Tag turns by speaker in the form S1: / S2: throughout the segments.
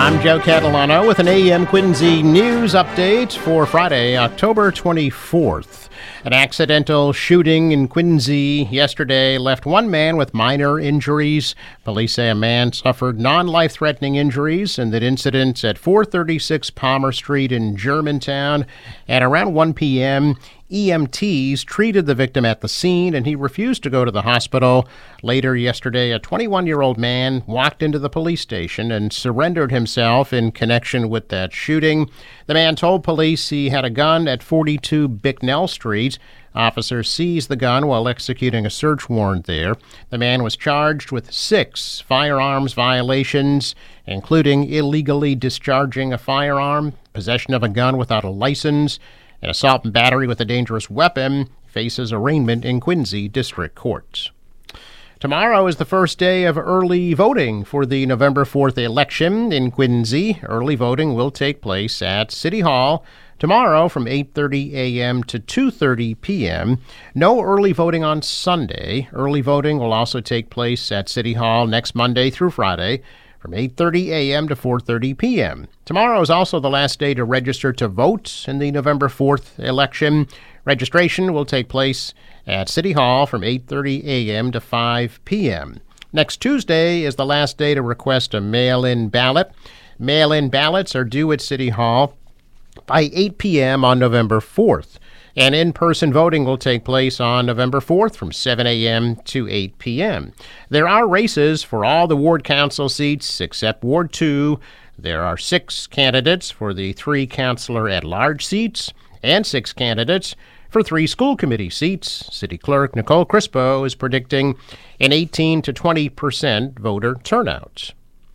S1: I'm Joe Catalano with an AM Quincy news update for Friday, October 24th. An accidental shooting in Quincy yesterday left one man with minor injuries. Police say a man suffered non-life-threatening injuries in that incident at 436 Palmer Street in Germantown. At around 1 p.m., EMTs treated the victim at the scene, and he refused to go to the hospital. Later yesterday, a 21-year-old man walked into the police station and surrendered himself in connection with that shooting. The man told police he had a gun at 42 Bicknell Street. Officers seized the gun while executing a search warrant there. The man was charged with 6 firearms violations, including illegally discharging a firearm, possession of a gun without a license, and assault and battery with a dangerous weapon. Faces arraignment in Quincy District Court. Tomorrow is the first day of early voting for the November 4th election in Quincy. Early voting will take place at City Hall tomorrow from 8:30 a.m. to 2:30 p.m. No early voting on Sunday. Early voting will also take place at City Hall next Monday through Friday from 8:30 a.m. to 4:30 p.m. Tomorrow is also the last day to register to vote in the November 4th election. Registration will take place at City Hall from 8:30 a.m. to 5 p.m. Next Tuesday is the last day to request a mail-in ballot. Mail-in ballots are due at City Hall by 8 p.m. on November 4th. And in-person voting will take place on November 4th from 7 a.m. to 8 p.m. There are races for all the ward council seats except Ward 2. There are 6 candidates for the 3 councilor at-large seats and 6 candidates for 3 school committee seats. City Clerk Nicole Crispo is predicting an 18 to 20% voter turnout.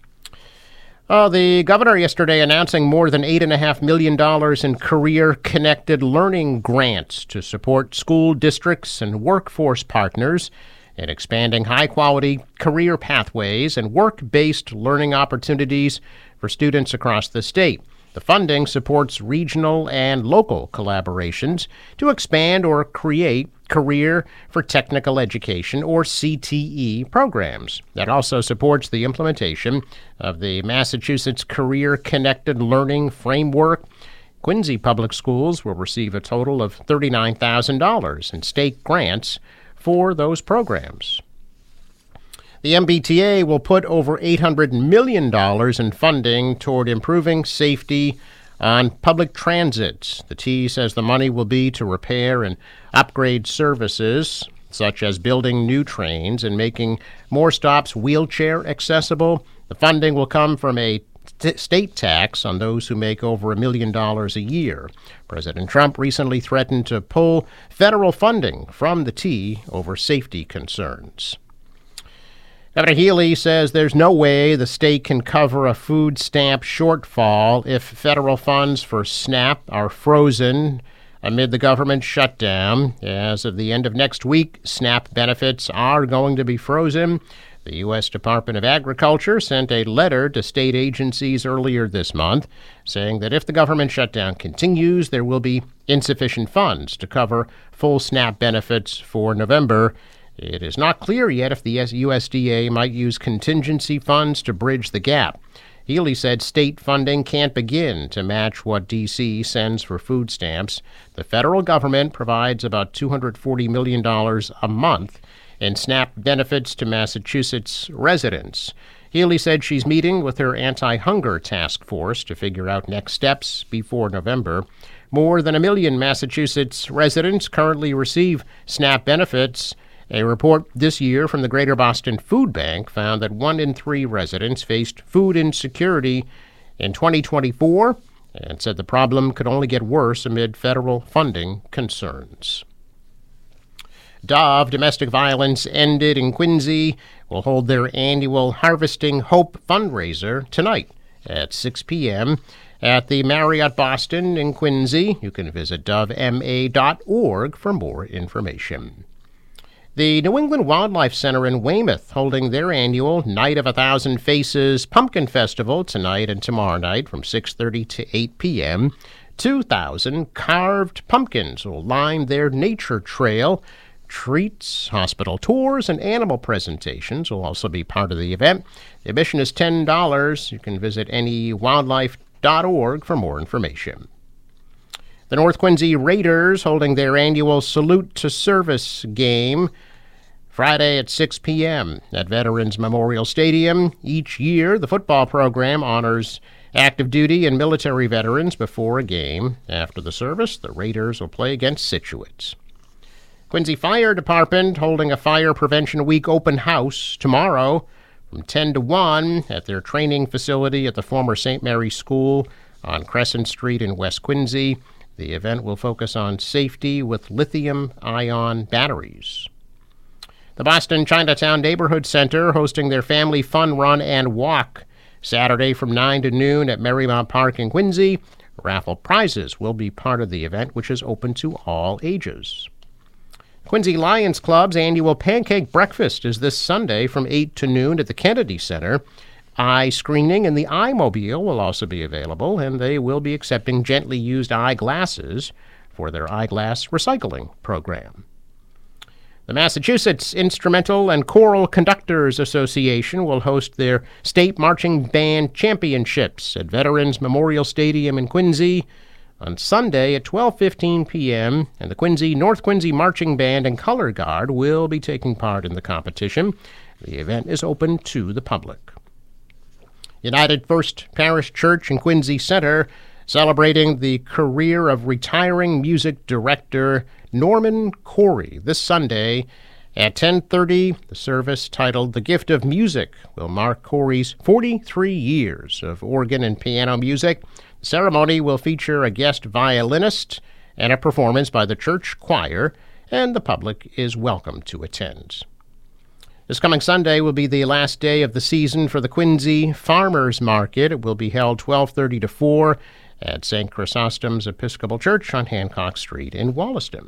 S1: The governor yesterday announcing more than $8.5 million in career-connected learning grants to support school districts and workforce partners in expanding high-quality career pathways and work-based learning opportunities for students across the state. The funding supports regional and local collaborations to expand or create Career for Technical Education, or CTE, programs. That also supports the implementation of the Massachusetts Career Connected Learning Framework. Quincy Public Schools will receive a total of $39,000 in state grants for those programs. The MBTA will put over $800 million in funding toward improving safety on public transit. The T says the money will be to repair and upgrade services, such as building new trains and making more stops wheelchair accessible. The funding will come from a state tax on those who make over $1 million a year. President Trump recently threatened to pull federal funding from the T over safety concerns. Governor Healy says there's no way the state can cover a food stamp shortfall if federal funds for SNAP are frozen amid the government shutdown. As of the end of next week, SNAP benefits are going to be frozen. The U.S. Department of Agriculture sent a letter to state agencies earlier this month saying that if the government shutdown continues, there will be insufficient funds to cover full SNAP benefits for November. It is not clear yet if the USDA might use contingency funds to bridge the gap. Healy said state funding can't begin to match what D.C. sends for food stamps. The federal government provides about $240 million a month in SNAP benefits to Massachusetts residents. Healy said she's meeting with her anti-hunger task force to figure out next steps before November. More than 1 million Massachusetts residents currently receive SNAP benefits. A report this year from the Greater Boston Food Bank found that 1 in 3 residents faced food insecurity in 2024 and said the problem could only get worse amid federal funding concerns. Dove Domestic Violence Ended in Quincy will hold their annual Harvesting Hope fundraiser tonight at 6 p.m. at the Marriott Boston in Quincy. You can visit dovema.org for more information. The New England Wildlife Center in Weymouth holding their annual Night of a Thousand Faces Pumpkin Festival tonight and tomorrow night from 6:30 to 8 p.m. 2,000 carved pumpkins will line their nature trail treats, hospital tours, and animal presentations will also be part of the event. The admission is $10. You can visit anywildlife.org for more information. The North Quincy Raiders holding their annual Salute to Service game Friday at 6 p.m. at Veterans Memorial Stadium. Each year, the football program honors active duty and military veterans before a game. After the service, the Raiders will play against Scituate. Quincy Fire Department holding a Fire Prevention Week open house tomorrow from 10 to 1 at their training facility at the former St. Mary's School on Crescent Street in West Quincy. The event will focus on safety with lithium-ion batteries. The Boston Chinatown Neighborhood Center hosting their Family Fun Run and Walk Saturday from 9 to noon at Marymount Park in Quincy. Raffle prizes will be part of the event, which is open to all ages. Quincy Lions Club's annual pancake breakfast is this Sunday from 8 to noon at the Kennedy Center. Eye screening in the iMobile will also be available, and they will be accepting gently used eyeglasses for their eyeglass recycling program. The Massachusetts Instrumental and Choral Conductors Association will host their State Marching Band Championships at Veterans Memorial Stadium in Quincy on Sunday at 12:15 p.m., and the North Quincy Marching Band and Color Guard will be taking part in the competition. The event is open to the public. United First Parish Church in Quincy Center celebrating the career of retiring music director Norman Corey this Sunday at 10:30. The service, titled The Gift of Music, will mark Corey's 43 years of organ and piano music. The ceremony will feature a guest violinist and a performance by the church choir, and the public is welcome to attend. This coming Sunday will be the last day of the season for the Quincy Farmers Market. It will be held 12:30 to 4 at St. Chrysostom's Episcopal Church on Hancock Street in Wollaston.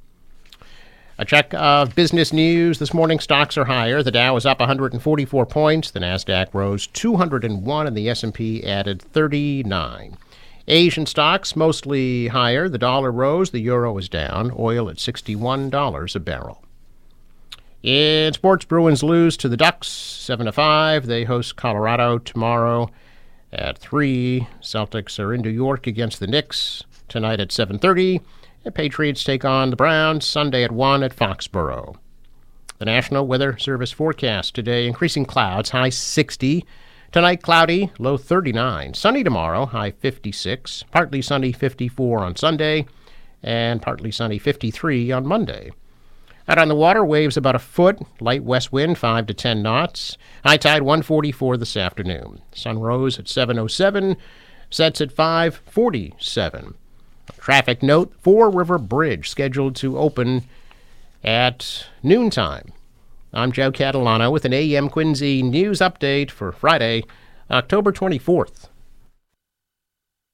S1: A check of business news this morning. Stocks are higher. The Dow is up 144 points. The Nasdaq rose 201, and the S&P added 39. Asian stocks mostly higher. The dollar rose. The euro is down. Oil at $61 a barrel. In sports, Bruins lose to the Ducks 7-5. They host Colorado tomorrow at 3. Celtics are in New York against the Knicks tonight at 7:30. The Patriots take on the Browns Sunday at 1 at Foxborough. The National Weather Service forecast today: increasing clouds, high 60. Tonight, cloudy, low 39. Sunny tomorrow, high 56. Partly sunny, 54 on Sunday. And partly sunny, 53 on Monday. Out on the water, waves about a foot. Light west wind, 5 to 10 knots. High tide, 1:44 this afternoon. Sun rose at 7:07. Sets at 5:47. Traffic note: Fore River Bridge scheduled to open at noontime. I'm Joe Catalano with an AM Quincy news update for Friday, October 24th.